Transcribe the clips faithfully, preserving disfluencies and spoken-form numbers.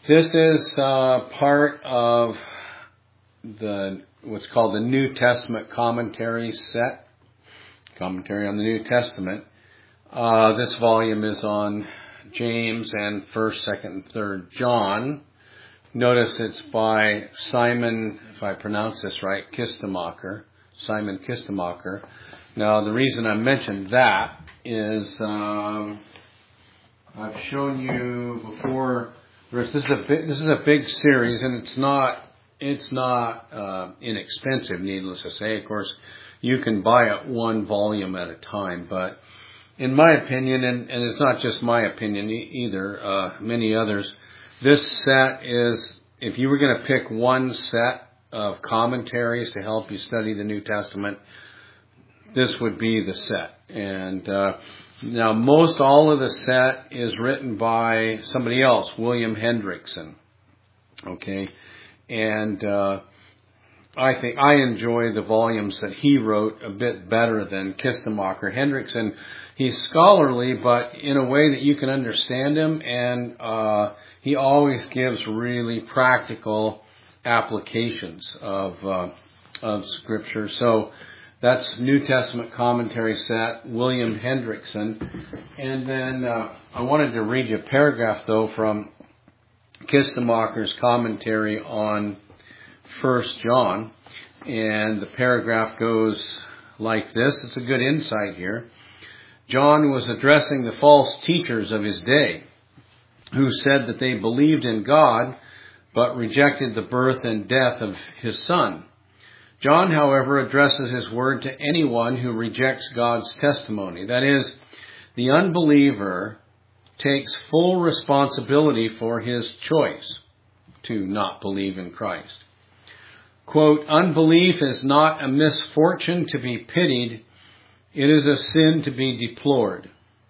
This is uh, part of the what's called the New Testament commentary set, commentary on the New Testament. Uh, this volume is on James and first, second, and third John. Notice it's by Simon, if I pronounce this right, Kistemacher, Simon Kistemacher. Now, the reason I mentioned that is um, I've shown you before. This is a big, this is a big series, and it's not it's not uh, inexpensive. Needless to say, of course, you can buy it one volume at a time. But in my opinion, and, and it's not just my opinion e- either, uh, many others, this set is, if you were going to pick one set of commentaries to help you study the New Testament, this would be the set. And uh, now most all of the set is written by somebody else, William Hendrickson. Okay, and uh, I think I enjoy the volumes that he wrote a bit better than Kistemacher. Hendrickson, he's scholarly, but in a way that you can understand him, and uh, he always gives really practical applications of uh, of Scripture. So that's New Testament commentary set, William Hendrickson. And then uh, I wanted to read you a paragraph, though, from Kistemacher's commentary on First John. And the paragraph goes like this. It's a good insight here. John was addressing the false teachers of his day, who said that they believed in God, but rejected the birth and death of his Son. John, however, addresses his word to anyone who rejects God's testimony. That is, the unbeliever takes full responsibility for his choice to not believe in Christ. Quote, unbelief is not a misfortune to be pitied, it is a sin to be deplored.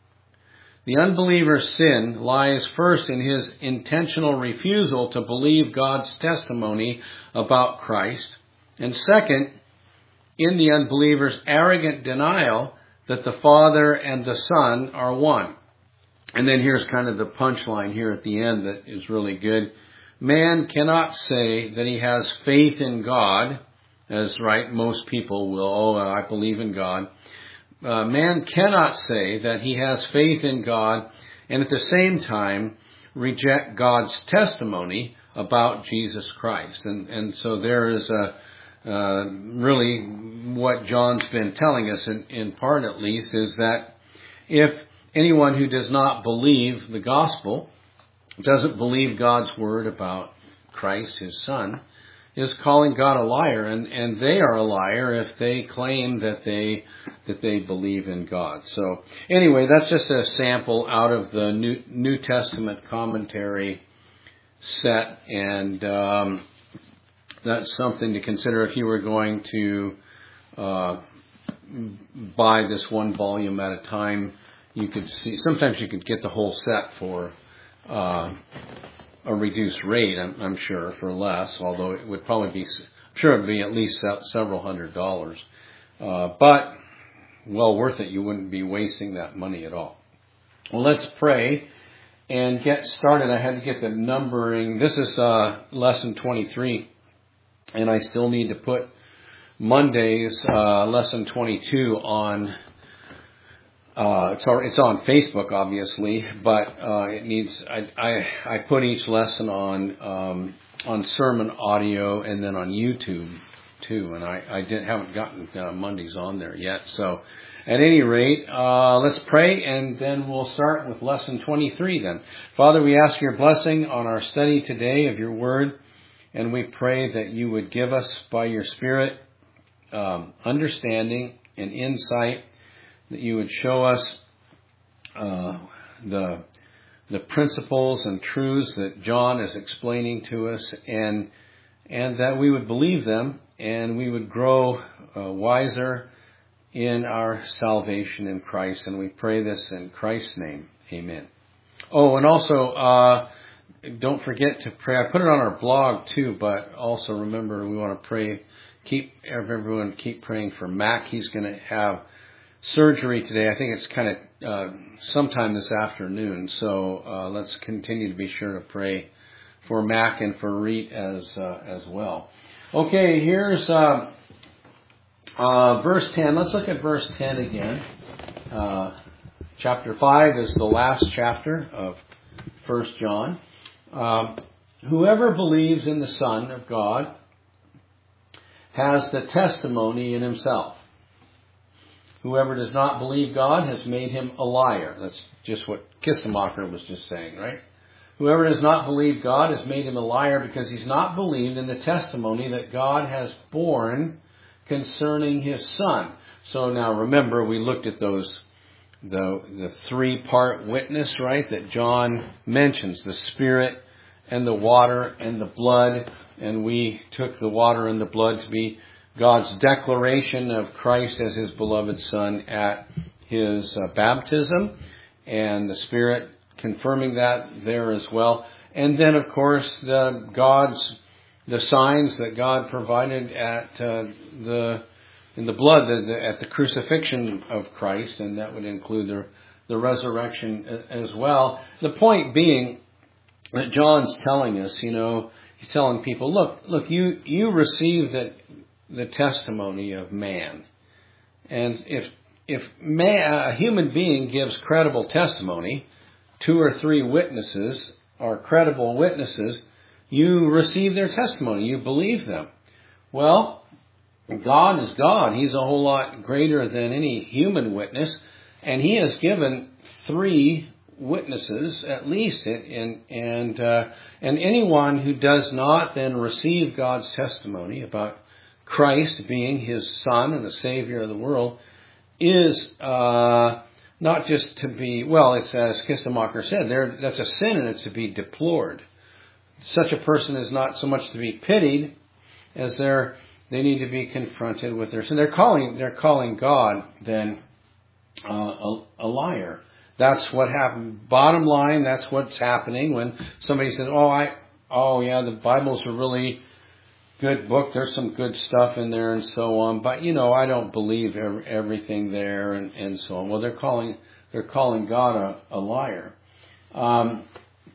The unbeliever's sin lies first in his intentional refusal to believe God's testimony about Christ, and second, in the unbeliever's arrogant denial that the Father and the Son are one. And then here's kind of the punchline here at the end that is really good. Man cannot say that he has faith in God, as right, most people will, oh, I believe in God. Uh, man cannot say that he has faith in God and at the same time reject God's testimony about Jesus Christ. And, and so there is a Uh, really, what John's been telling us, in, in part at least, is that if anyone who does not believe the gospel, doesn't believe God's word about Christ, his Son, is calling God a liar, and, and they are a liar if they claim that they that they believe in God. So anyway, that's just a sample out of the New, New Testament commentary set, and um, that's something to consider if you were going to uh, buy this one volume at a time. You could see, sometimes you could get the whole set for uh, a reduced rate, I'm, I'm sure, for less, although it would probably be, I'm sure it would be at least several hundred dollars. Uh, but well worth it. You wouldn't be wasting that money at all. Well, let's pray and get started. I had to get the numbering. This is uh, lesson twenty-three. And I still need to put Monday's uh, lesson twenty-two on. Uh, it's, it's on Facebook, obviously, but uh, it needs. I, I I put each lesson on um, on sermon audio and then on YouTube too, and I I didn't haven't gotten uh, Mondays on there yet. So, at any rate, uh, let's pray, and then we'll start with lesson twenty-three. Then, Father, we ask your blessing on our study today of your word. And we pray that you would give us, by your Spirit, um, understanding and insight, that you would show us uh, the the principles and truths that John is explaining to us, and and that we would believe them, and we would grow uh, wiser in our salvation in Christ. And we pray this in Christ's name. Amen. Oh, and also, uh, don't forget to pray. I put it on our blog too, but also remember we want to pray. Keep everyone keep praying for Mac. He's going to have surgery today. I think it's kind of uh, sometime this afternoon. So uh, let's continue to be sure to pray for Mac and for Reet as uh, as well. Okay, here's uh, uh, verse ten. Let's look at verse ten again. Uh, chapter five is the last chapter of First John. Um, Whoever believes in the Son of God has the testimony in himself. Whoever does not believe God has made him a liar. That's just what Kistemacher was just saying, right? Whoever does not believe God has made him a liar because he's not believed in the testimony that God has borne concerning his Son. So now remember, we looked at those, the, the three-part witness, right, that John mentions, the Spirit and the water and the blood. And we took the water and the blood to be God's declaration of Christ as his beloved Son at his uh, baptism, and the Spirit confirming that there as well. And then, of course, the God's the signs that God provided at uh, the in the blood the, the, at the crucifixion of Christ, and that would include the the resurrection as well. The point being that John's telling us, you know, he's telling people, look, look, you you received the the testimony of man, and if if man, a human being gives credible testimony, two or three witnesses are credible witnesses, you receive their testimony, you believe them. Well, God is God. He's a whole lot greater than any human witness, and he has given three witnesses at least, and and uh, and anyone who does not then receive God's testimony about Christ being his Son and the Savior of the world is uh, not just to be, well, it's as Kistemacher said, there that's a sin and it's to be deplored. Such a person is not so much to be pitied as they're they need to be confronted with their sin. They're calling they're calling God then uh, a, a liar. That's what happened. Bottom line, that's what's happening when somebody says, "Oh, I, oh yeah, the Bible's a really good book. There's some good stuff in there, and so on. But you know, I don't believe every, everything there, and, and so on." Well, they're calling they're calling God a, a liar. Um,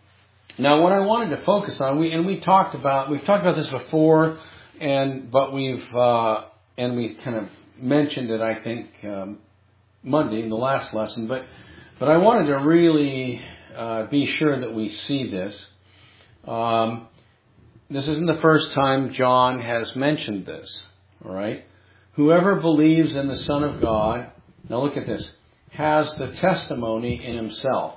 now, what I wanted to focus on, we and we talked about we've talked about this before, and but we've uh, and we kind of mentioned it, I think, um, Monday in the last lesson, but. But I wanted to really uh, be sure that we see this. Um, this isn't the first time John has mentioned this. All right? Whoever believes in the Son of God, now look at this, has the testimony in himself.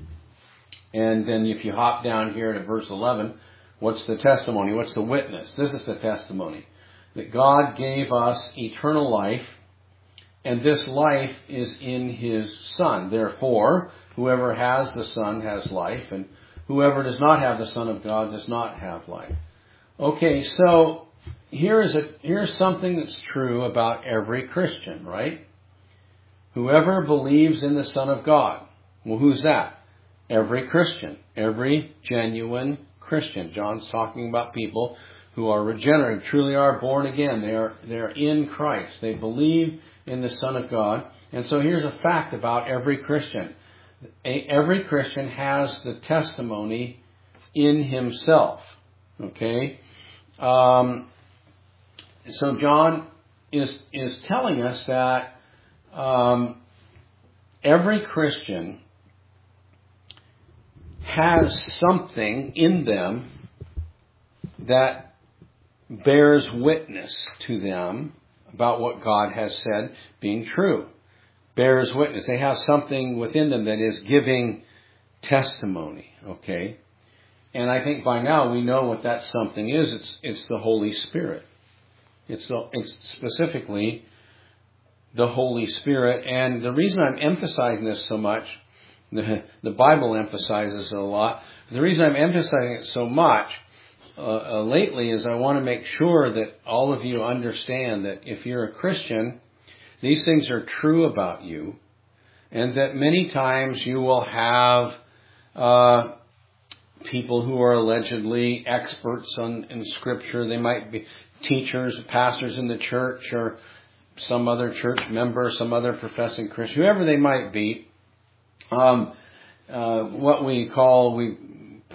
And then if you hop down here to verse eleven, what's the testimony? What's the witness? This is the testimony. That God gave us eternal life, and this life is in his Son. Therefore, whoever has the Son has life, and whoever does not have the Son of God does not have life. Okay, so here is a here's something that's true about every Christian, right? Whoever believes in the Son of God. Well, who's that? Every Christian. Every genuine Christian. John's talking about people who are regenerate, truly are born again. They are they're in Christ. They believe in the Son of God. And so here's a fact about every Christian. Every Christian has the testimony in himself. Okay? Um, so John is is telling us that um, every Christian has something in them that bears witness to them about what God has said being true. Bears witness. They have something within them that is giving testimony. Okay? And I think by now we know what that something is. It's it's the Holy Spirit. It's, the, it's specifically the Holy Spirit. And the reason I'm emphasizing this so much, the, the Bible emphasizes it a lot. The reason I'm emphasizing it so much Uh, uh, lately is I want to make sure that all of you understand that if you're a Christian, these things are true about you, and that many times you will have uh, people who are allegedly experts on in Scripture. They might be teachers, pastors in the church, or some other church member, some other professing Christian, whoever they might be. Um, uh, what we call we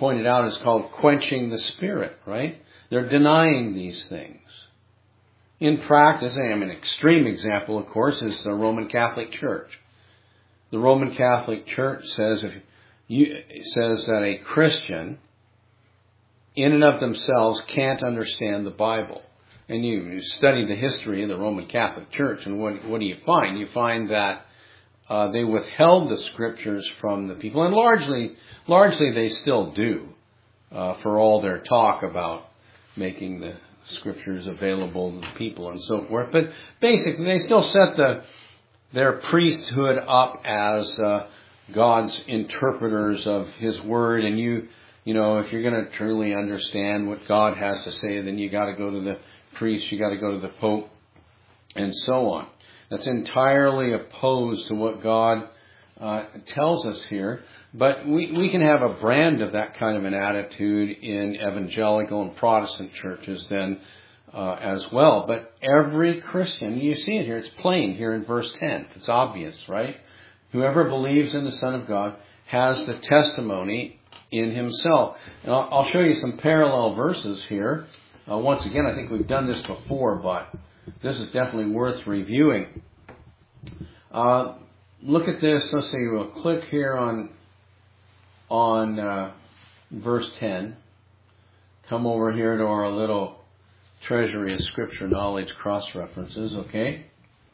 pointed out is called quenching the Spirit, right? They're denying these things. In practice, I mean, an extreme example, of course, is the Roman Catholic Church. The Roman Catholic Church says if you says that a Christian, in and of themselves, can't understand the Bible. And you, you study the history of the Roman Catholic Church, and what, what do you find? You find that uh, they withheld the Scriptures from the people, and largely, largely they still do, uh, for all their talk about making the Scriptures available to the people and so forth. But basically, they still set the their priesthood up as uh, God's interpreters of His Word, and you, you know, if you're going to truly understand what God has to say, then you got to go to the priest, you got to go to the Pope, and so on. That's entirely opposed to what God uh, tells us here. But we, we can have a brand of that kind of an attitude in evangelical and Protestant churches then uh, as well. But every Christian, you see it here, it's plain here in verse ten. It's obvious, right? Whoever believes in the Son of God has the testimony in himself. And I'll, I'll show you some parallel verses here. Uh, once again, I think we've done this before, but this is definitely worth reviewing. Uh, look at this. Let's see. We'll click here on on uh, verse ten. Come over here to our little treasury of Scripture knowledge cross-references, okay?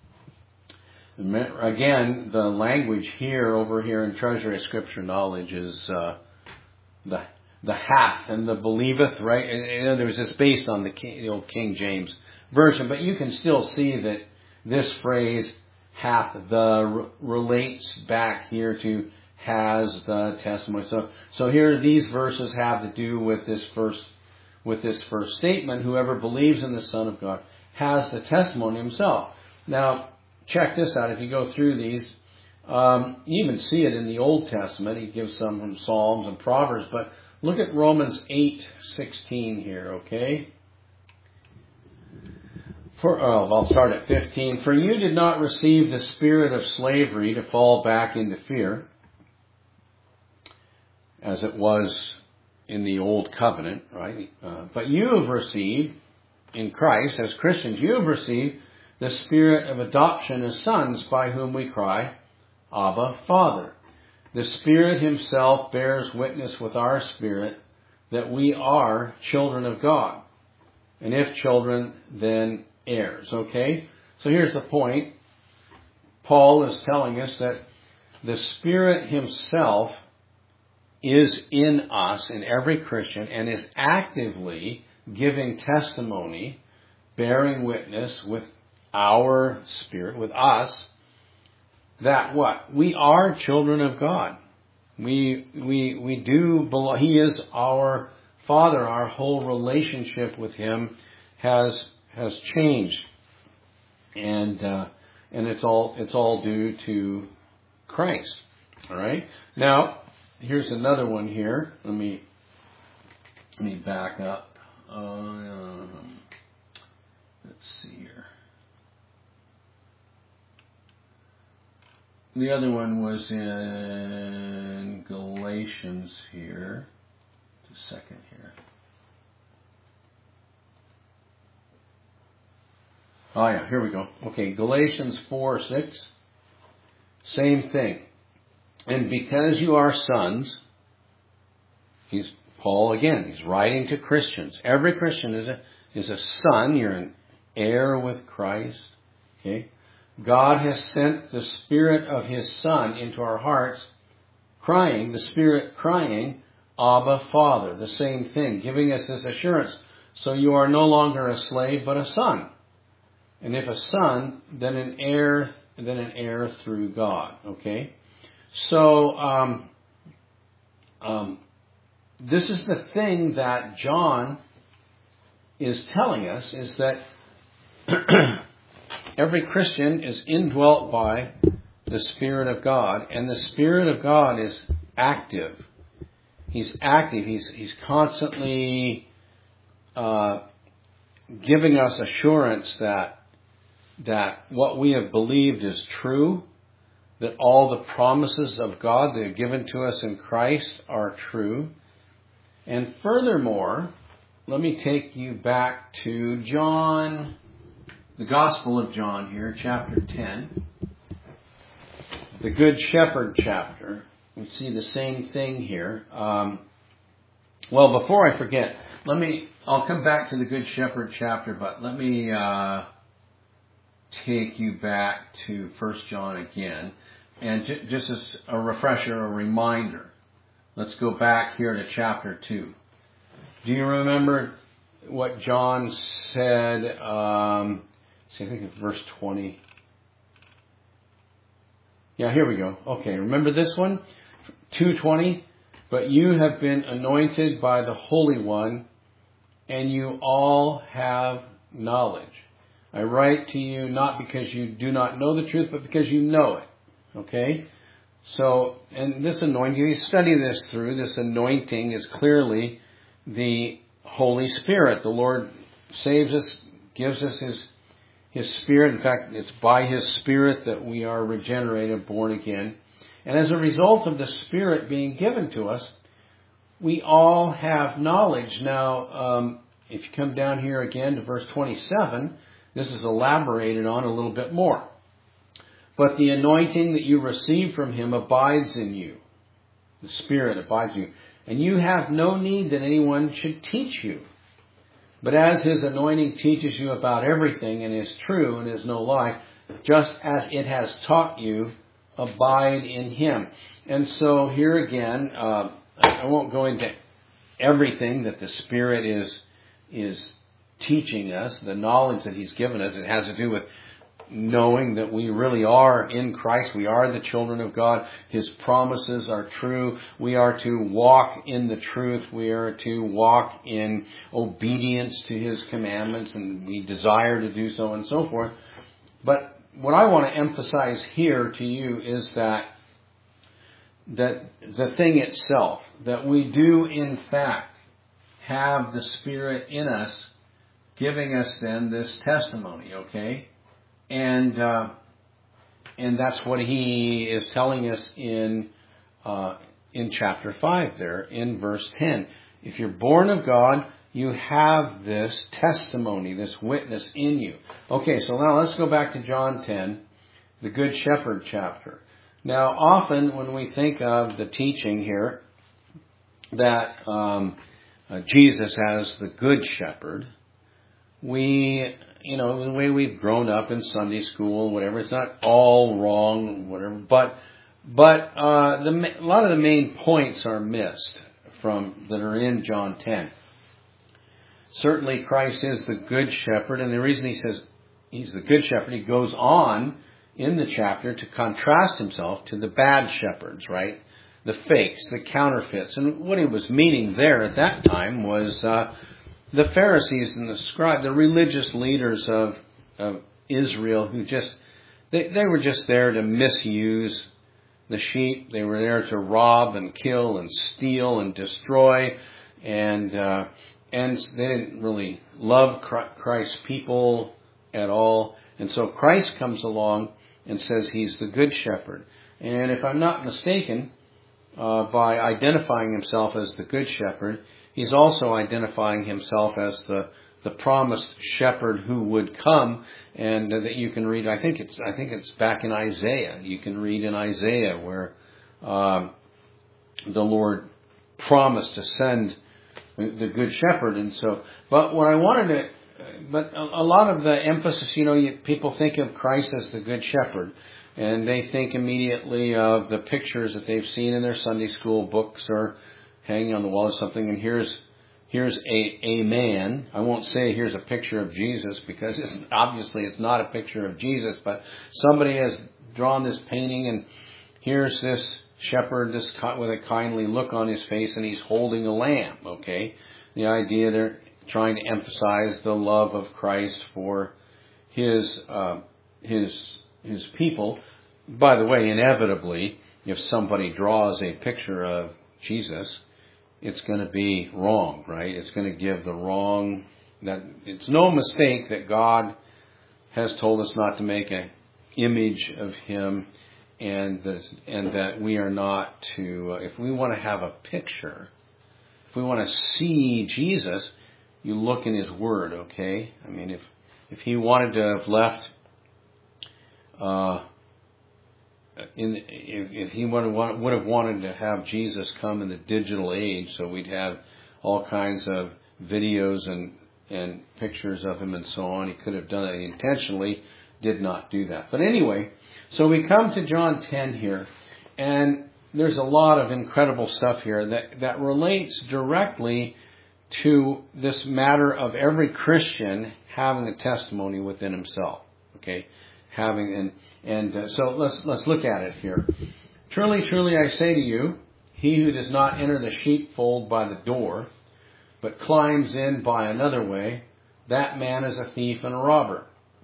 Again, the language here, over here in treasury of Scripture knowledge is uh, the the hath and the believeth, right? In other words, it's based on the, King, the old King James Version, but you can still see that this phrase hath the relates back here to has the testimony. So, so here these verses have to do with this first, with this first statement. Whoever believes in the Son of God has the testimony himself. Now, check this out. If you go through these, um, you even see it in the Old Testament. He gives some from Psalms and Proverbs, but look at Romans eight sixteen here, okay? For, oh, I'll start at fifteen. For you did not receive the spirit of slavery to fall back into fear, as it was in the old covenant, right? Uh, but you have received, in Christ, as Christians, you have received the spirit of adoption as sons, by whom we cry, Abba, Father. The Spirit Himself bears witness with our spirit that we are children of God. And if children, then heirs. Okay? So here's the point. Paul is telling us that the Spirit Himself is in us, in every Christian, and is actively giving testimony, bearing witness with our spirit, with us, that what? We are children of God. We we we do belong. He is our Father. Our whole relationship with Him has has changed, and uh, and it's all it's all due to Christ. All right. Now here's another one here. Let me let me back up. Uh, let's see here. The other one was in Galatians here. Just a second here. Oh yeah, here we go. Okay, Galatians four six. Same thing. And because you are sons, he's Paul again, he's writing to Christians. Every Christian is a is a son. You're an heir with Christ. Okay? God has sent the Spirit of His Son into our hearts, crying, the Spirit crying, Abba, Father. The same thing, giving us this assurance. So you are no longer a slave, but a son. And if a son, then an heir, then an heir through God. Okay? So, um, um, this is the thing that John is telling us, is that every Christian is indwelt by the Spirit of God, and the Spirit of God is active. He's active. He's he's constantly uh, giving us assurance that that what we have believed is true, that all the promises of God that are given to us in Christ are true, And furthermore, let me take you back to John, the Gospel of John here, chapter ten. The Good Shepherd chapter. We see the same thing here. Um, well, before I forget, let me, I'll come back to the Good Shepherd chapter, but let me uh, take you back to First John again. And j- just as a refresher, a reminder, let's go back here to chapter two. Do you remember what John said? Um, see, I think it's verse twenty. Yeah, here we go. Okay, remember this one? two twenty. But you have been anointed by the Holy One, and you all have knowledge. I write to you not because you do not know the truth, but because you know it. Okay? So, and this anointing, you study this through, this anointing is clearly the Holy Spirit. The Lord saves us, gives us His His Spirit. In fact, it's by His Spirit that we are regenerated, born again. And as a result of the Spirit being given to us, we all have knowledge. Now, um, if you come down here again to verse twenty-seven, this is elaborated on a little bit more. But the anointing that you receive from Him abides in you. The Spirit abides in you. And you have no need that anyone should teach you. But as His anointing teaches you about everything and is true and is no lie, just as it has taught you, abide in Him. And so here again, uh, I won't go into everything that the Spirit is is teaching us, the knowledge that He's given us. It has to do with knowing that we really are in Christ. We are the children of God. His promises are true. We are to walk in the truth. We are to walk in obedience to His commandments, and we desire to do so and so forth. But what I want to emphasize here to you is that that the thing itself, that we do in fact have the Spirit in us, giving us then this testimony, okay? And uh, and that's what He is telling us in uh, in chapter five there, in verse ten. If you're born of God, you have this testimony, this witness in you. Okay, so now let's go back to John ten, the Good Shepherd chapter. Now, often when we think of the teaching here that um, uh, Jesus as the Good Shepherd, we, you know, the way we've grown up in Sunday school, whatever, it's not all wrong, whatever, but but uh, the, a lot of the main points are missed from that are in John ten. Certainly, Christ is the Good Shepherd, and the reason He says He's the Good Shepherd, He goes on in the chapter to contrast Himself to the bad shepherds, right? The fakes, the counterfeits. And what He was meaning there at that time was uh, the Pharisees and the scribes, the religious leaders of, of Israel who just, they, they were just there to misuse the sheep. They were there to rob and kill and steal and destroy. And, uh, and they didn't really love Christ's people at all. And so Christ comes along and says He's the Good Shepherd. And if I'm not mistaken, uh, by identifying Himself as the Good Shepherd, He's also identifying Himself as the, the promised shepherd who would come, and uh, that you can read. I think it's I think it's back in Isaiah. You can read in Isaiah where um, the Lord promised to send the Good Shepherd. And so, but what I wanted to. But a lot of the emphasis, you know, you, people think of Christ as the Good Shepherd, and they think immediately of the pictures that they've seen in their Sunday school books or hanging on the wall or something. And here's here's a a man. I won't say here's a picture of Jesus, because it's, obviously it's not a picture of Jesus. But somebody has drawn this painting, and here's this shepherd, this with a kindly look on his face, and he's holding a lamb. Okay, the idea there, trying to emphasize the love of Christ for His uh, His His people. By the way, inevitably, if somebody draws a picture of Jesus, it's going to be wrong, right? It's going to give the wrong. That it's no mistake that God has told us not to make an image of Him, and that and that we are not to. Uh, if we want to have a picture, if we want to see Jesus, you look in His Word, okay? I mean, if if He wanted to have left, uh, in if, if He would have, would have wanted to have Jesus come in the digital age, so we'd have all kinds of videos and and pictures of Him and so on. He could have done it. He intentionally did not do that. But anyway, so we come to John ten here, and there's a lot of incredible stuff here that, that relates directly to this matter of every Christian having a testimony within himself. Okay, having and and uh, so let's let's look at it here. Truly, truly, I say to you, he who does not enter the sheepfold by the door, but climbs in by another way, that man is a thief and a robber.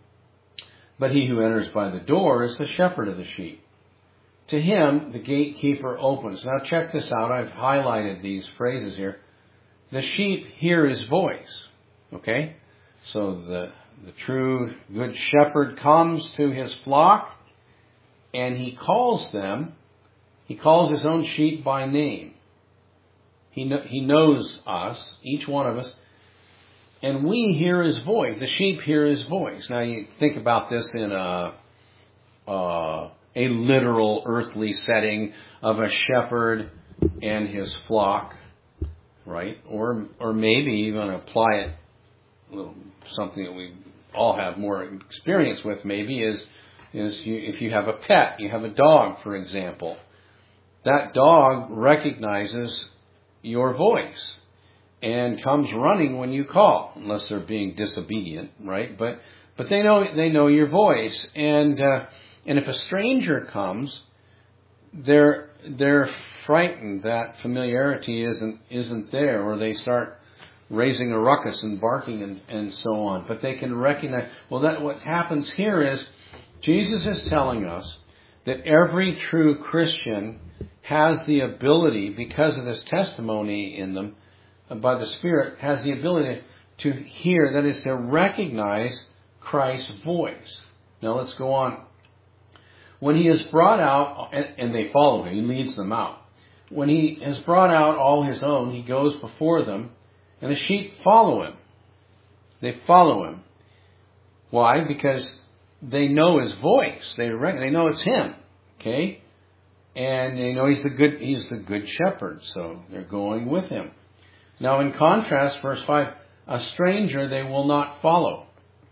But he who enters by the door is the shepherd of the sheep. To him, the gatekeeper opens. Now check this out. I've highlighted these phrases here. The sheep hear his voice. Okay? So the, the true good shepherd comes to his flock and he calls them. He calls his own sheep by name. He, kn- he knows us, each one of us, and we hear his voice. The sheep hear his voice. Now you think about this in a... Uh, a literal earthly setting of a shepherd and his flock, right? Or or maybe even apply it, a little, something that we all have more experience with maybe is, is you, if you have a pet, you have a dog, for example. That dog recognizes your voice and comes running when you call, unless they're being disobedient, right? But but they know they know your voice, and uh, And if a stranger comes, they're they're frightened that familiarity isn't isn't there, or they start raising a ruckus and barking and, and so on. But they can recognize. Well, that what happens here is Jesus is telling us that every true Christian has the ability, because of this testimony in them by the Spirit, has the ability to hear, that is, to recognize Christ's voice. Now let's go on. When he is brought out, and they follow him, he leads them out. When he has brought out all his own, he goes before them, and the sheep follow him. They follow him. Why? Because they know his voice. They they know it's him. Okay, and they know he's the good he's the good shepherd. So they're going with him. Now, in contrast, verse five: a stranger they will not follow,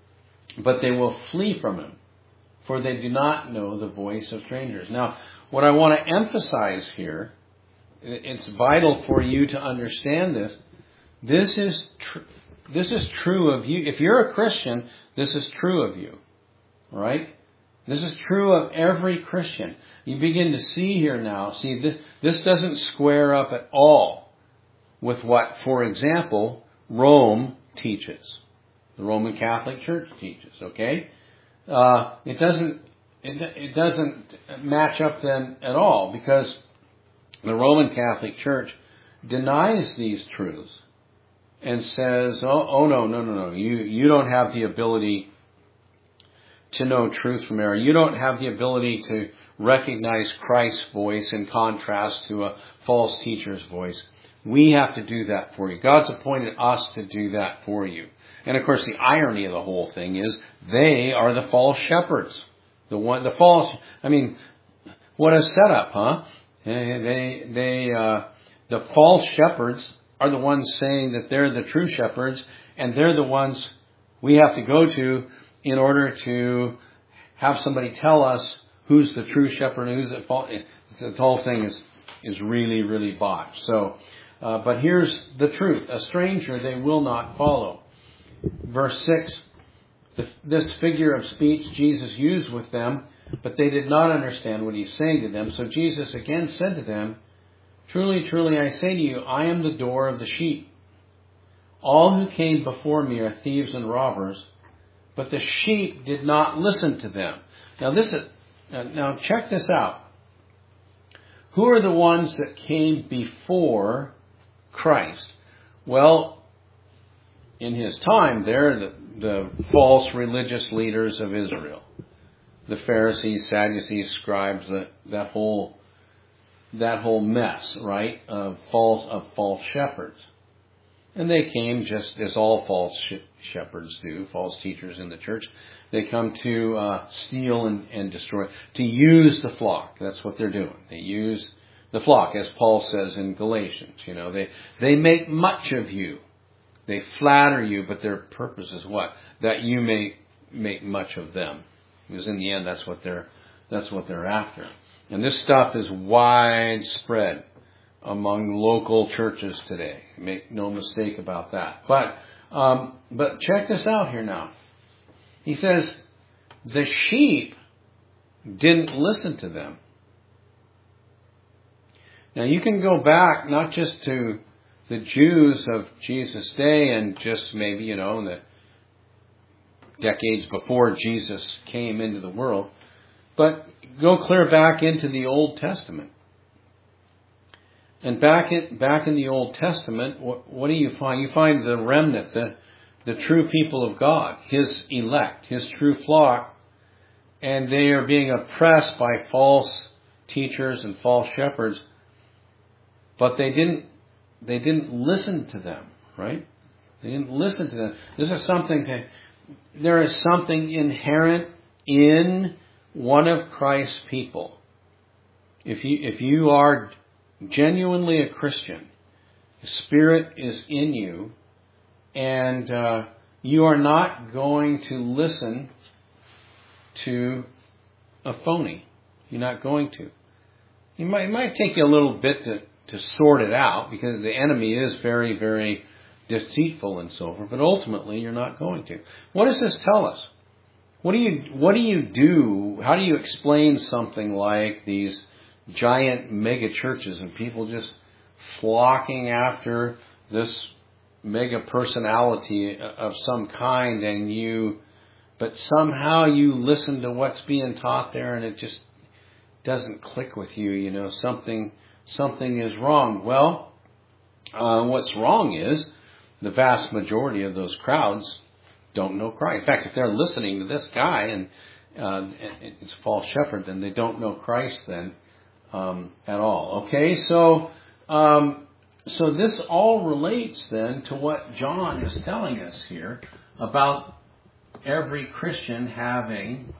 but they will flee from him, for they do not know the voice of strangers. Now, what I want to emphasize here, it's vital for you to understand this. This is tr- this is true of you. If you're a Christian, this is true of you. All right? This is true of every Christian. You begin to see here now, see, this, this doesn't square up at all with what, for example, Rome teaches. The Roman Catholic Church teaches, okay? Uh, it doesn't it, it doesn't match up then at all, because the Roman Catholic Church denies these truths and says, oh, oh no, no, no, no, you, you don't have the ability to know truth from error. You don't have the ability to recognize Christ's voice in contrast to a false teacher's voice. We have to do that for you. God's appointed us to do that for you. And of course, the irony of the whole thing is they are the false shepherds. The one, the false. I mean, what a setup, huh? They, they, uh, the false shepherds are the ones saying that they're the true shepherds, and they're the ones we have to go to in order to have somebody tell us who's the true shepherd and who's the false. The whole thing is is really, really botched. So, uh, but here's the truth: a stranger they will not follow. Verse six, this figure of speech Jesus used with them, but they did not understand what he's saying to them. So Jesus again said to them, truly, truly, I say to you, I am the door of the sheep. All who came before me are thieves and robbers, but the sheep did not listen to them. Now this is, now check this out. Who are the ones that came before Christ? Well, in his time, they're the, the false religious leaders of Israel. The Pharisees, Sadducees, scribes, that, that whole that whole mess, right, of false of false shepherds. And they came just as all false shepherds do, false teachers in the church. They come to uh, steal and, and destroy, to use the flock. That's what they're doing. They use the flock, as Paul says in Galatians. You know, they they make much of you. They flatter you, but their purpose is what? That you may make much of them. Because in the end, that's what they're that's what they're after. And this stuff is widespread among local churches today. Make no mistake about that. But um, but check this out here now. He says the sheep didn't listen to them. Now you can go back not just to the Jews of Jesus' day and just maybe, you know, in the decades before Jesus came into the world, but go clear back into the Old Testament. And back in, back in the Old Testament, what, what do you find? You find the remnant, the, the true people of God, His elect, His true flock, and they are being oppressed by false teachers and false shepherds, but they didn't, they didn't listen to them, right? They didn't listen to them. This is something that, there is something inherent in one of Christ's people. If you, if you are genuinely a Christian, the Spirit is in you, and uh, you are not going to listen to a phony. You're not going to. You might, it might take you a little bit to, to sort it out, because the enemy is very, very deceitful and so forth, but ultimately you're not going to. What does this tell us? What do you, what do you do? How do you explain something like these giant mega churches and people just flocking after this mega personality of some kind, and you, but somehow you listen to what's being taught there and it just doesn't click with you, you know, something, something is wrong. Well, uh, what's wrong is the vast majority of those crowds don't know Christ. In fact, if they're listening to this guy and uh, it's a false shepherd, then they don't know Christ then um, at all. Okay, so um, so this all relates then to what John is telling us here about every Christian having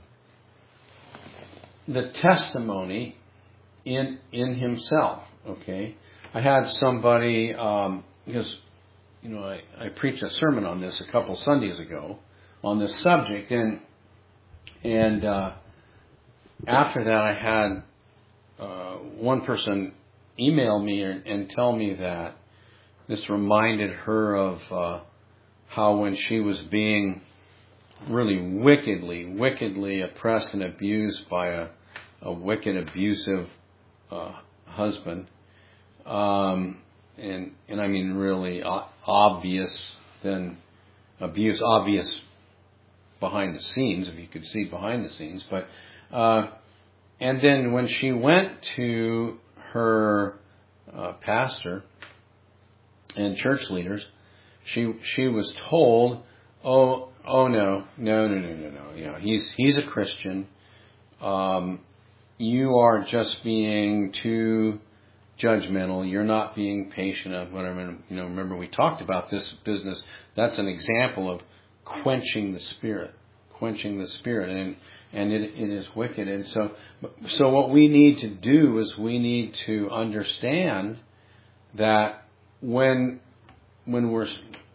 the testimony in in himself. Okay, I had somebody um, because. You know, I, I preached a sermon on this a couple Sundays ago on this subject, and and uh, after that I had uh, one person email me and, and tell me that this reminded her of uh, how when she was being really wickedly, wickedly oppressed and abused by a, a wicked, abusive uh, husband, um, and and I mean really obvious then abuse, obvious behind the scenes, if you could see behind the scenes. But uh, and then when she went to her uh, pastor and church leaders, she she was told, oh oh no no no no no no, you know, he's he's a Christian. Um, you are just being too judgmental. You're not being patient. Of whatever, you know, remember we talked about this business. That's an example of quenching the spirit, quenching the spirit, and and it, it is wicked. And so, so what we need to do is we need to understand that when when we're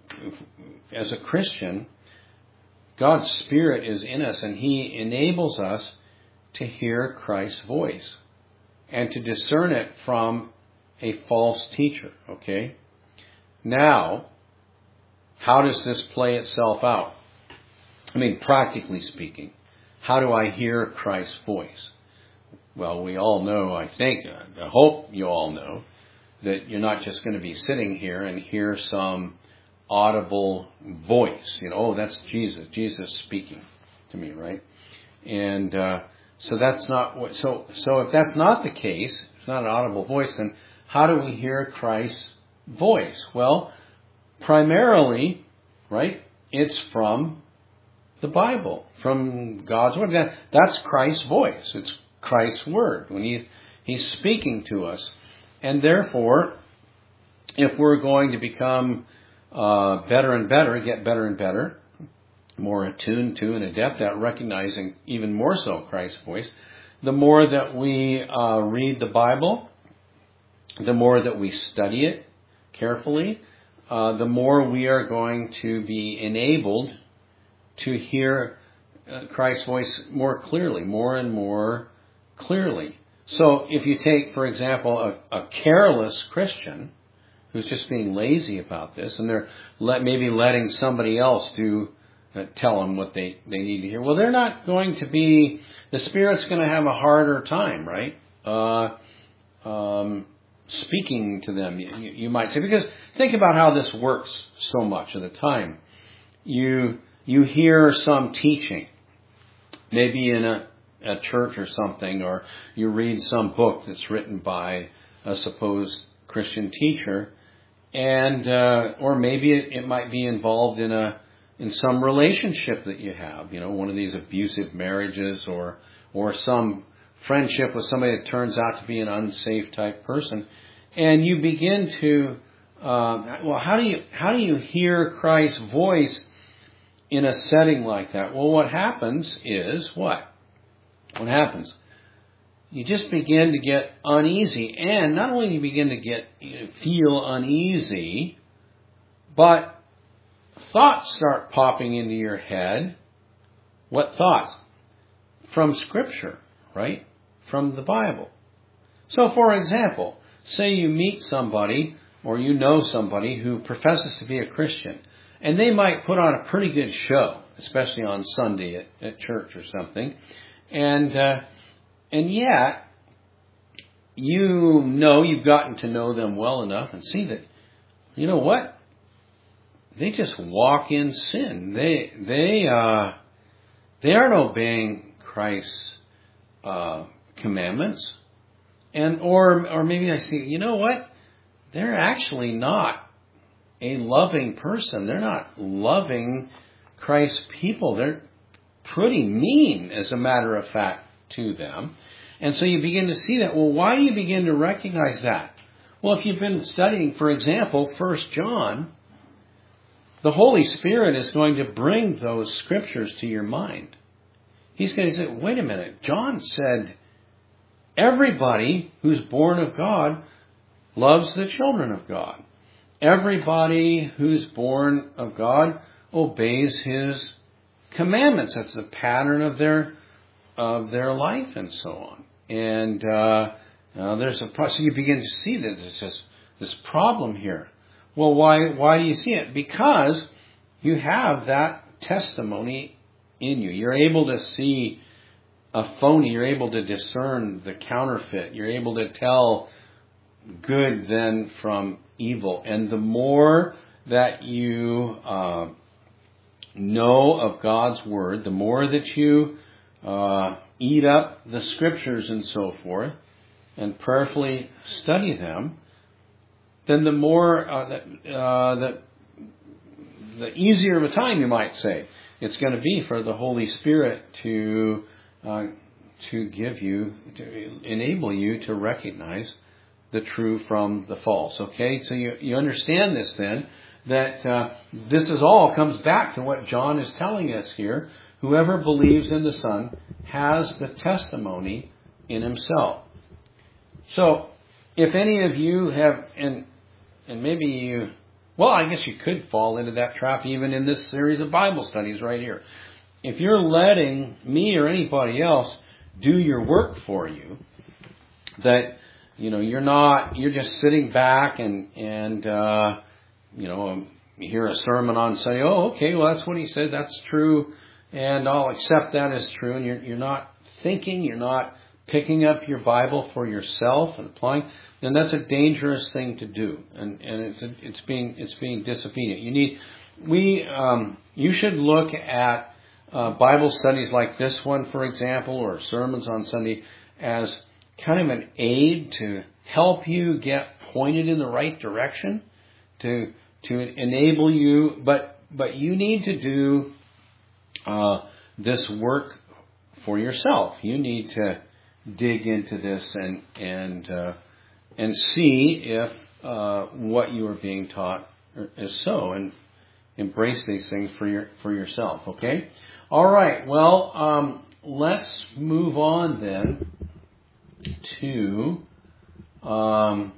as a Christian, God's Spirit is in us, and He enables us to hear Christ's voice and to discern it from a false teacher, okay? Now, how does this play itself out? I mean, practically speaking, how do I hear Christ's voice? Well, we all know, I think, I hope you all know, that you're not just going to be sitting here and hear some audible voice. You know, oh, that's Jesus, Jesus speaking to me, right? And uh, so that's not what, so, so if that's not the case, it's not an audible voice, then how do we hear Christ's voice? Well, primarily, right, it's from the Bible, from God's Word. That, that's Christ's voice. It's Christ's Word. When he, He's speaking to us. And therefore, if we're going to become uh, better and better, get better and better, more attuned to and adept at recognizing even more so Christ's voice, the more that we uh, read the Bible, the more that we study it carefully, uh, the more we are going to be enabled to hear uh, Christ's voice more clearly, more and more clearly. So if you take, for example, a, a careless Christian who's just being lazy about this, and they're let, maybe letting somebody else do uh, tell them what they, they need to hear, well, they're not going to be, the Spirit's going to have a harder time, right? Uh, um, speaking to them, you, you might say, because think about how this works so much of the time. You you hear some teaching, maybe in a at church or something, or you read some book that's written by a supposed Christian teacher, and uh, or maybe it, it might be involved in a in some relationship that you have, you know, one of these abusive marriages, or or some friendship with somebody that turns out to be an unsafe type person, and you begin to uh, well, how do you how do you hear Christ's voice in a setting like that? Well, what happens is what? What happens? You just begin to get uneasy, and not only do you begin to get you know, feel uneasy, but thoughts start popping into your head. What thoughts? From Scripture, right? From the Bible. So, for example, say you meet somebody or you know somebody who professes to be a Christian, and they might put on a pretty good show, especially on Sunday at, at church or something. And uh, and yet, you know you've gotten to know them well enough and see that, you know what? They just walk in sin. They they uh, they aren't obeying Christ's uh, commandments, and or or maybe I see, you know what? They're actually not a loving person. They're not loving Christ's people. They're pretty mean, as a matter of fact, to them. And so you begin to see that. Well, why do you begin to recognize that? Well, if you've been studying, for example, First John, the Holy Spirit is going to bring those scriptures to your mind. He's going to say, wait a minute, John said, everybody who's born of God loves the children of God. Everybody who's born of God obeys His commandments. That's the pattern of their of their life and so on. And uh, uh, there's a so you begin to see that there's just this problem here. Well, why why do you see it? Because you have that testimony in you. You're able to see a phony. You're able to discern the counterfeit. You're able to tell good then from evil. And the more that you uh, know of God's Word, the more that you uh, eat up the Scriptures and so forth, and prayerfully study them, then the more uh, that, uh, that the easier of a time, you might say, it's going to be for the Holy Spirit to uh, to give you, to enable you to recognize the true from the false. Okay, so you you understand this then, that uh, this is all comes back to what John is telling us here. Whoever believes in the Son has the testimony in himself. So, if any of you have, and and maybe you, well, I guess you could fall into that trap even in this series of Bible studies right here. If you're letting me or anybody else do your work for you, that, you know, you're not, you're just sitting back and, and uh, you know, you hear a sermon on Sunday, oh, okay, well, that's what he said, that's true, and I'll accept that as true, and you're, you're not thinking, you're not picking up your Bible for yourself and applying, then that's a dangerous thing to do, and and it's it's being it's being disobedient. You need we um, you should look at uh, Bible studies like this one, for example, or sermons on Sunday as kind of an aid to help you get pointed in the right direction, to to enable you, but but you need to do uh, this work for yourself. You need to dig into this and and uh, and see if uh, what you are being taught is so, and embrace these things for your for yourself. Okay. All right. Well, um, let's move on then to um,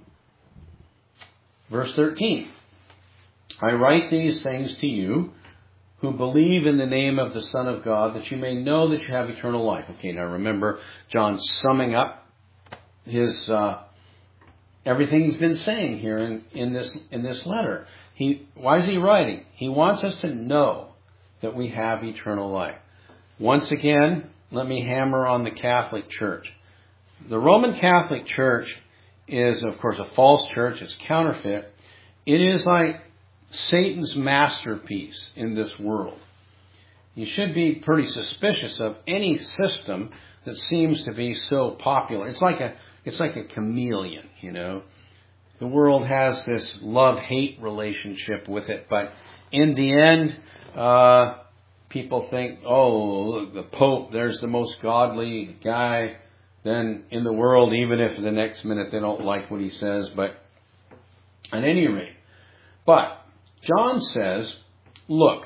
verse thirteen. I write these things to you who believe in the name of the Son of God, that you may know that you have eternal life. Okay, now remember, John's summing up his uh, everything he's been saying here in, in this in this letter. He why is he writing? He wants us to know that we have eternal life. Once again, let me hammer on the Catholic Church. The Roman Catholic Church is, of course, a false church. It's counterfeit. It is like Satan's masterpiece in this world. You should be pretty suspicious of any system that seems to be so popular. It's like a it's like a chameleon, you know. The world has this love-hate relationship with it, but in the end, uh, people think, oh, look, the Pope, there's the most godly guy then in the world, even if the next minute they don't like what he says. But at any rate, but John says, look,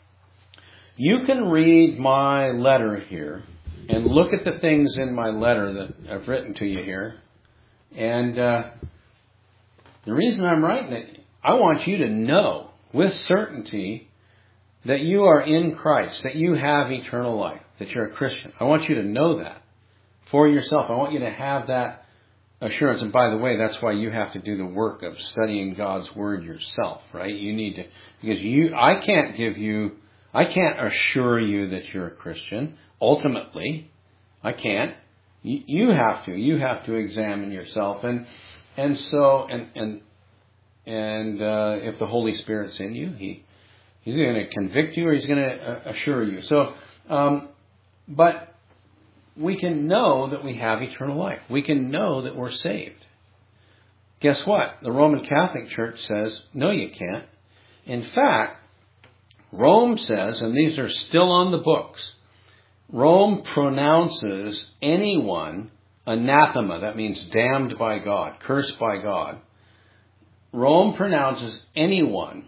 you can read my letter here and look at the things in my letter that I've written to you here. And uh, the reason I'm writing it, I want you to know with certainty that you are in Christ, that you have eternal life, that you're a Christian. I want you to know that for yourself. I want you to have that assurance. And by the way, that's why you have to do the work of studying God's Word yourself, right? You need to, because you, I can't give you, I can't assure you that you're a Christian. Ultimately, I can't. You, you have to. You have to examine yourself, and and so and and and uh, if the Holy Spirit's in you, he he's going to convict you, or he's going to uh, assure you. So, um, but. We can know that we have eternal life. We can know that we're saved. Guess what? The Roman Catholic Church says, no, you can't. In fact, Rome says, and these are still on the books, Rome pronounces anyone anathema. That means damned by God, cursed by God. Rome pronounces anyone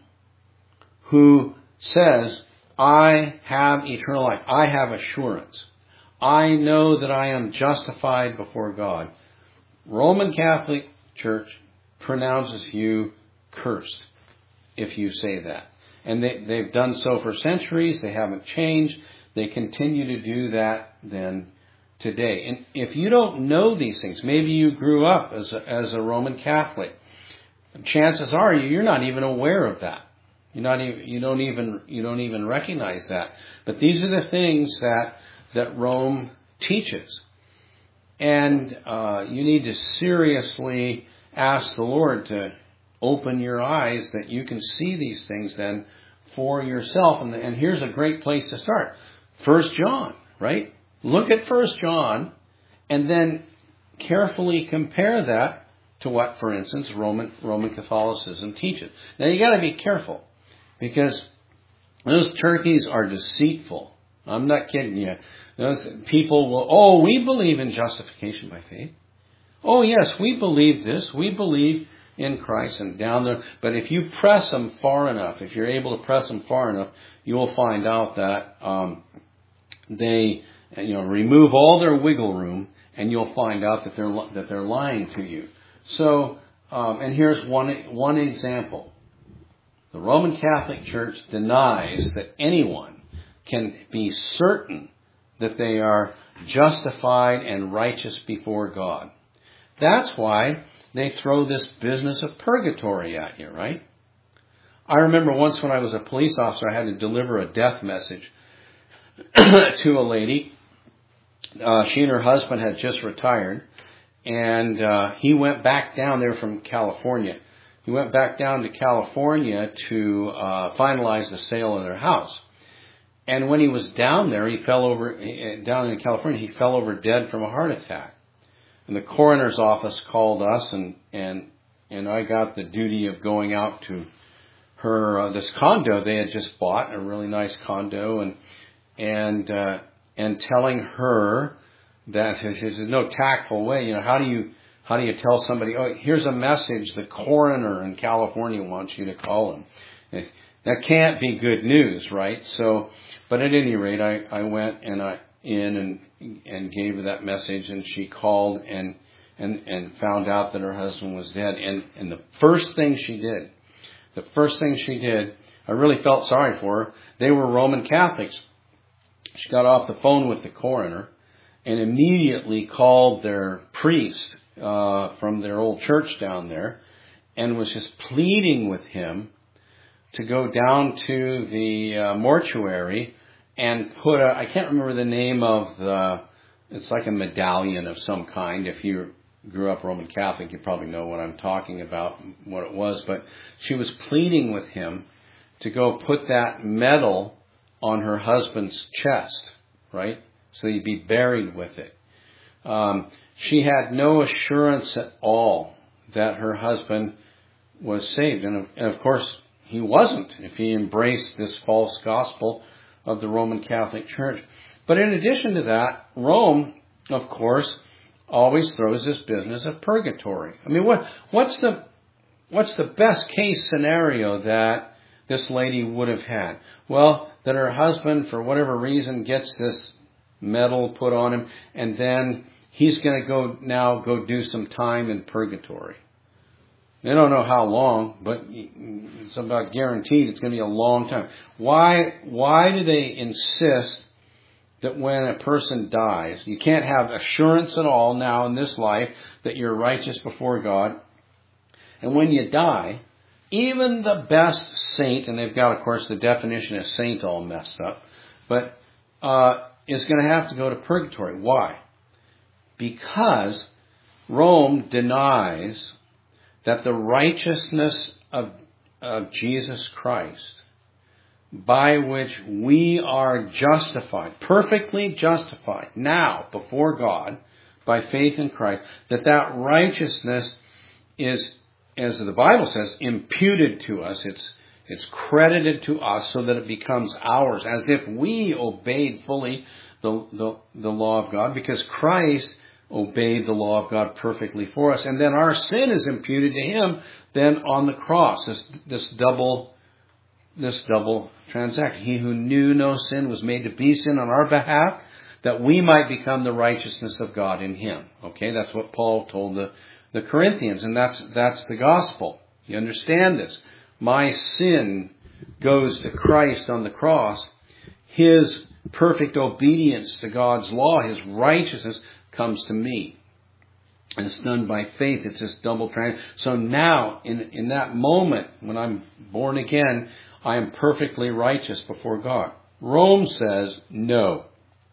who says, I have eternal life. I have assurance. I know that I am justified before God. Roman Catholic Church pronounces you cursed if you say that. And they, they've done so for centuries. They haven't changed. They continue to do that then today. And if you don't know these things, maybe you grew up as a, as a Roman Catholic, chances are you're not even aware of that. You're not even, you don't even you don't even recognize that. But these are the things that that Rome teaches. And uh, you need to seriously ask the Lord to open your eyes that you can see these things then for yourself. And, and here's a great place to start. First John, right? Look at First John and then carefully compare that to what, for instance, Roman Roman Catholicism teaches. Now you got to be careful because those turkeys are deceitful. I'm not kidding you. Those people will, oh, we believe in justification by faith. Oh, yes, we believe this. We believe in Christ and down there. But if you press them far enough, if you're able to press them far enough, you will find out that um, they, you know, remove all their wiggle room, and you'll find out that they're that they're lying to you. So, um, and here's one one example. The Roman Catholic Church denies that anyone can be certain that they are justified and righteous before God. That's why they throw this business of purgatory at you, right? I remember once when I was a police officer, I had to deliver a death message to a lady. Uh, she and her husband had just retired, and uh, he went back down there from California. He went back down to California to uh, finalize the sale of their house. And when he was down there, he fell over, down in California, he fell over dead from a heart attack. And the coroner's office called us, and, and, and I got the duty of going out to her, uh, this condo they had just bought, a really nice condo, and, and, uh, and telling her that there's no tactful way. You know, how do you how do you tell somebody, oh, here's a message the coroner in California wants you to call him? That can't be good news, right? So, but at any rate, I, I went and I in and and gave her that message, and she called and and and found out that her husband was dead. And and the first thing she did, the first thing she did, I really felt sorry for her. They were Roman Catholics. She got off the phone with the coroner and immediately called their priest uh, from their old church down there, and was just pleading with him to go down to the uh, mortuary and put a, I can't remember the name of the, it's like a medallion of some kind. If you grew up Roman Catholic, you probably know what I'm talking about, what it was. But she was pleading with him to go put that medal on her husband's chest, right? So he'd be buried with it. Um, she had no assurance at all that her husband was saved. And of, and of course, he wasn't if he embraced this false gospel of the Roman Catholic Church. But in addition to that, Rome, of course, always throws this business of purgatory. I mean, what what's the what's the best case scenario that this lady would have had? Well, that her husband, for whatever reason, gets this medal put on him, and then he's going to go now go do some time in purgatory. They don't know how long, but it's about guaranteed it's going to be a long time. Why, why do they insist that when a person dies, you can't have assurance at all now in this life that you're righteous before God, and when you die, even the best saint, and they've got, of course, the definition of saint all messed up, but uh, is going to have to go to purgatory. Why? Because Rome denies that the righteousness of, of Jesus Christ, by which we are justified, perfectly justified now before God by faith in Christ, that that righteousness is, as the Bible says, imputed to us. It's it's credited to us so that it becomes ours, as if we obeyed fully the, the, the law of God, because Christ obeyed the law of God perfectly for us. And then our sin is imputed to him then on the cross. This, this double, this double transaction. He who knew no sin was made to be sin on our behalf, that we might become the righteousness of God in him. Okay, that's what Paul told the, the Corinthians, and that's, that's the gospel. You understand this? My sin goes to Christ on the cross. His perfect obedience to God's law, his righteousness, comes to me. And it's done by faith. It's this double trans. So now, in, in that moment, when I'm born again, I am perfectly righteous before God. Rome says, no.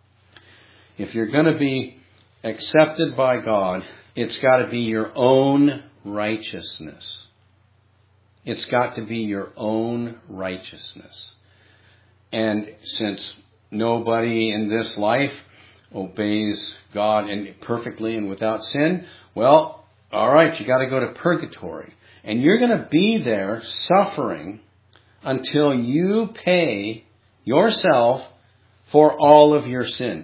If you're going to be accepted by God, it's got to be your own righteousness. It's got to be your own righteousness. And since nobody in this life obeys God and perfectly and without sin, well, all right, you got to go to purgatory. And you're going to be there suffering until you pay yourself for all of your sin.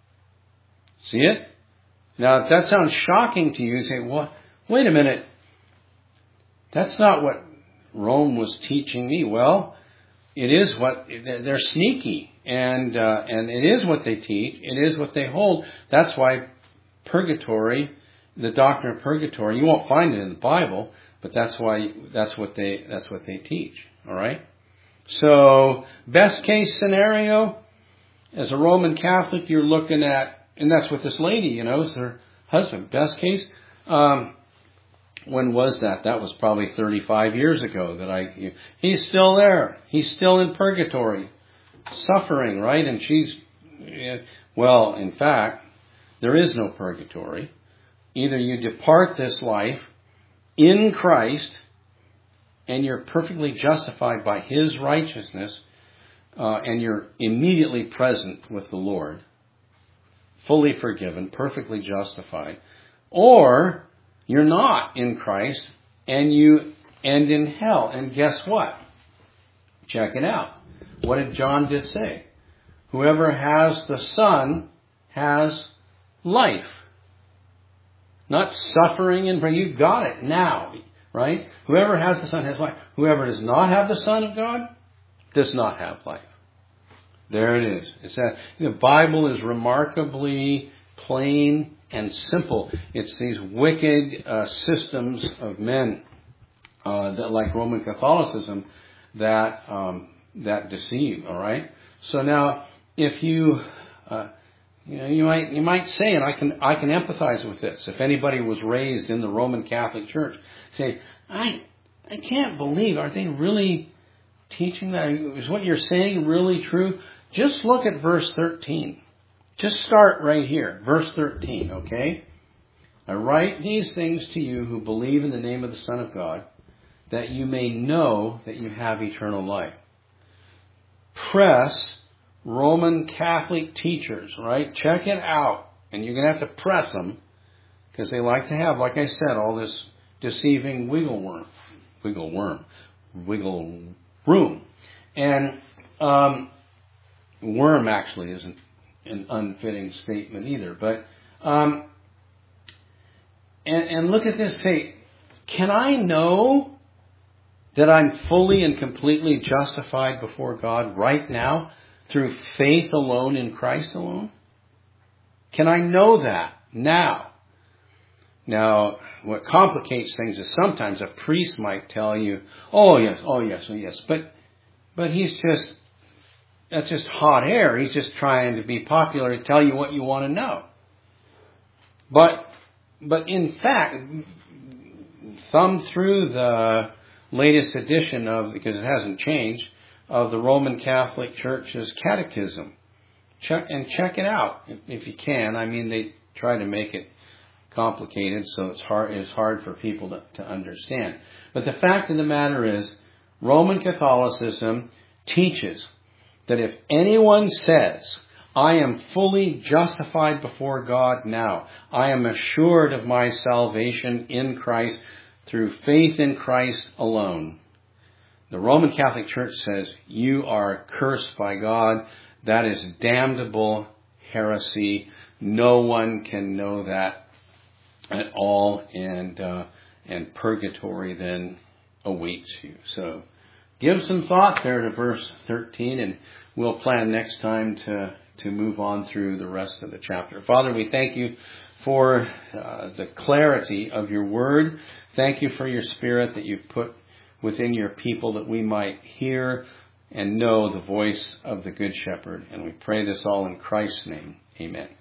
See it? Now, if that sounds shocking to you, you say, well, wait a minute. That's not what Rome was teaching me. Well, it is what, they're sneaky. And uh, and it is what they teach. It is what they hold. That's why purgatory, the doctrine of purgatory, you won't find it in the Bible, but that's why that's what they that's what they teach. All right. So best case scenario, as a Roman Catholic, you're looking at, and that's what this lady, you know, is her husband. Best case. Um, when was that? That was probably thirty-five years ago. That I. He's still there. He's still in purgatory. Suffering, right? And she's, well, in fact, there is no purgatory. Either you depart this life in Christ and you're perfectly justified by his righteousness, uh, and you're immediately present with the Lord, fully forgiven, perfectly justified, or you're not in Christ and you end in hell. And guess what? Check it out. What did John just say? Whoever has the Son has life. Not suffering and pain. You've got it now, right? Whoever has the Son has life. Whoever does not have the Son of God does not have life. There it is. It's that the Bible is remarkably plain and simple. It's these wicked uh, systems of men uh, that, like Roman Catholicism, that um, that deceive. All right. So now, if you uh, you know, you might you might say, and I can I can empathize with this. If anybody was raised in the Roman Catholic Church, say, I I can't believe, are they really teaching that? Is what you're saying really true? Just look at verse thirteen. Just start right here, verse thirteen. Okay, I write these things to you who believe in the name of the Son of God, that you may know that you have eternal life. Press Roman Catholic teachers, right? Check it out. And you're going to have to press them because they like to have, like I said, all this deceiving wiggle worm. Wiggle worm. Wiggle room. And um, worm actually isn't an unfitting statement either. But um, and, and look at this. Say, can I know that I'm fully and completely justified before God right now through faith alone in Christ alone? Can I know that now? Now, what complicates things is sometimes a priest might tell you, oh yes, oh yes, oh yes, but but he's just, that's just hot air. He's just trying to be popular to tell you what you want to know. But but in fact, thumb through the latest edition of, because it hasn't changed, of the Roman Catholic Church's catechism. Check and check it out if you can. I mean, they try to make it complicated, so it's hard it's hard for people to, to understand. But the fact of the matter is, Roman Catholicism teaches that if anyone says, I am fully justified before God now, I am assured of my salvation in Christ through faith in Christ alone, the Roman Catholic Church says, you are cursed by God. That is damnable heresy. No one can know that at all. And uh, and purgatory then awaits you. So give some thought there to verse thirteen, and we'll plan next time to, to move on through the rest of the chapter. Father, we thank you for uh, the clarity of your word. Thank you for your Spirit that you've put within your people, that we might hear and know the voice of the Good Shepherd. And we pray this all in Christ's name. Amen.